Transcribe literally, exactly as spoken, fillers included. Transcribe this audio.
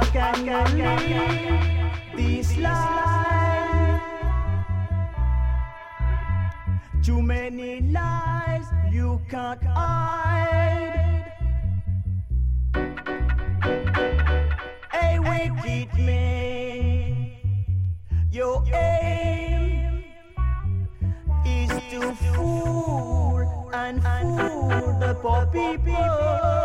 can you live this life? Too many lies you can't hide. Hey, wicked man, your aim is to fool and fool the poor people.